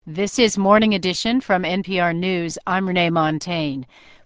This is Morning Edition from NPR News. I'm Renee Montaigne.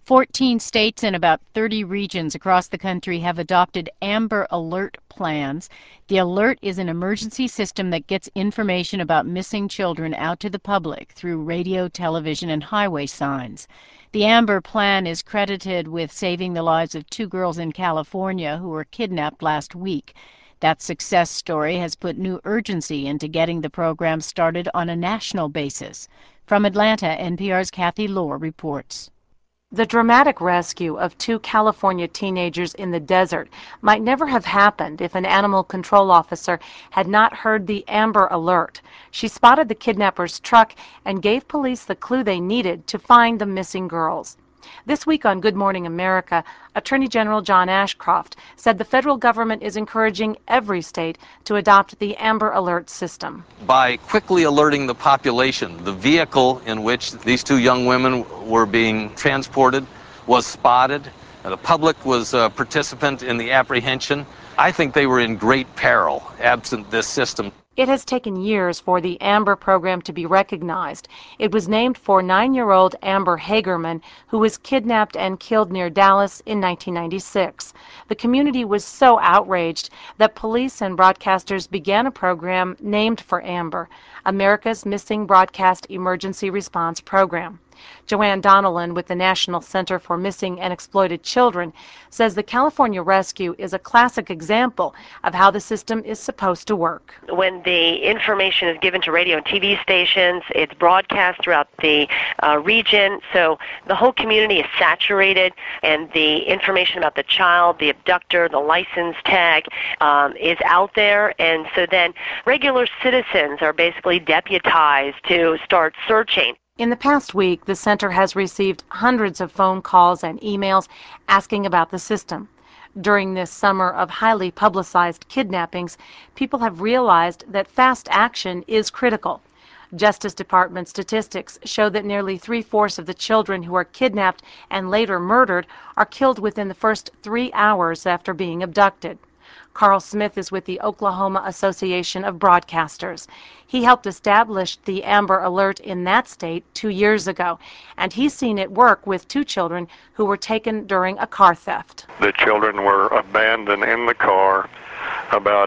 14 states and about 30 regions across the country have adopted Amber Alert plans. The alert is an emergency system that gets information about missing children out to the public through radio, television, and highway signs. The Amber plan is credited with saving the lives of 2 girls in California who were kidnapped last week. That success story has put new urgency into getting the program started on a national basis. From Atlanta, NPR's Kathy Lohr reports. The dramatic rescue of 2 California teenagers in the desert might never have happened if an animal control officer had not heard the Amber Alert. She spotted the kidnappers' truck and gave police the clue they needed to find the missing girls. This week on Good Morning America, Attorney General John Ashcroft said the federal government is encouraging every state to adopt the Amber Alert system. By quickly alerting the population, the vehicle in which these 2 young women were being transported was spotted. The public was a participant in the apprehension. I think they were in great peril absent this system. It has taken years for the Amber program to be recognized. It was named for 9-year-old Amber Hagerman, who was kidnapped and killed near Dallas in 1996. The community was so outraged that police and broadcasters began a program named for Amber, America's Missing Broadcast Emergency Response Program. Joanne Donnellan with the National Center for Missing and Exploited Children says the California rescue is a classic example of how the system is supposed to work. When the information is given to radio and TV stations, it's broadcast throughout the region, so the whole community is saturated, and the information about the child, the abductor, the license tag is out there, and so then regular citizens are basically deputized to start searching. In the past week, the center has received hundreds of phone calls and emails asking about the system. During this summer of highly publicized kidnappings, people have realized that fast action is critical. Justice Department statistics show that nearly 3/4 of the children who are kidnapped and later murdered are killed within the first 3 hours after being abducted. Carl Smith is with the Oklahoma Association of Broadcasters. He helped establish the Amber Alert in that state 2 years ago, and he's seen it work with 2 children who were taken during a car theft. The children were abandoned in the car about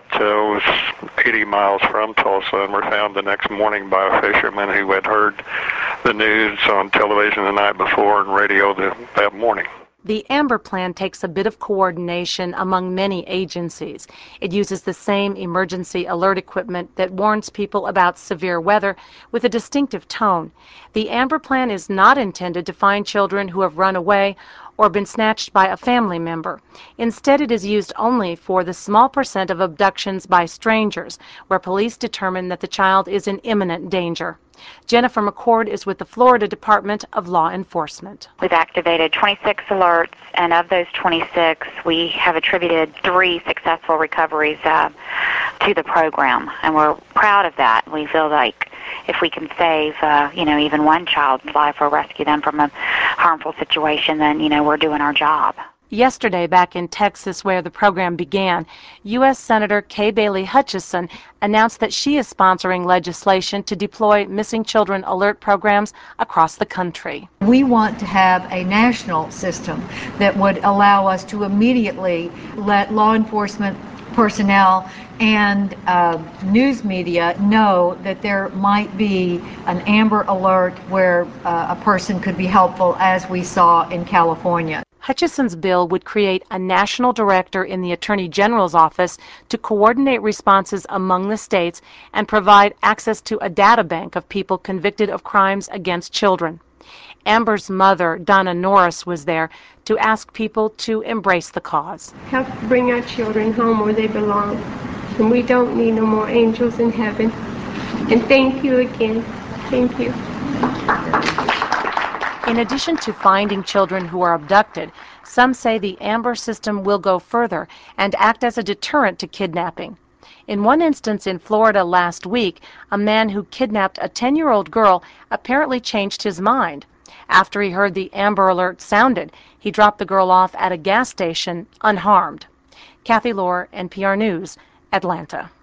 80 miles from Tulsa and were found the next morning by a fisherman who had heard the news on television the night before and radio that morning. The Amber plan takes a bit of coordination among many agencies. It uses the same emergency alert equipment that warns people about severe weather with a distinctive tone. The Amber plan is not intended to find children who have run away or been snatched by a family member. Instead, it is used only for the small percent of abductions by strangers, where police determine that the child is in imminent danger. Jennifer McCord is with the Florida Department of Law Enforcement. We've activated 26 alerts, and of those 26, we have attributed 3 successful recoveries to the program, and we're proud of that. We feel like if we can save, even one child's life or rescue them from a harmful situation, then, we're doing our job. Yesterday, back in Texas, where the program began, U.S. Senator Kay Bailey Hutchison announced that she is sponsoring legislation to deploy missing children alert programs across the country. We want to have a national system that would allow us to immediately let law enforcement personnel and news media know that there might be an Amber Alert where a person could be helpful, as we saw in California. Hutchison's bill would create a national director in the Attorney General's office to coordinate responses among the states and provide access to a data bank of people convicted of crimes against children. Amber's mother, Donna Norris, was there to ask people to embrace the cause. Help bring our children home where they belong. And we don't need no more angels in heaven. And thank you again. Thank you. In addition to finding children who are abducted, some say the Amber system will go further and act as a deterrent to kidnapping. In one instance in Florida last week, a man who kidnapped a 10-year-old girl apparently changed his mind. After he heard the Amber Alert sounded, he dropped the girl off at a gas station unharmed. Kathy Lohr, NPR News, Atlanta.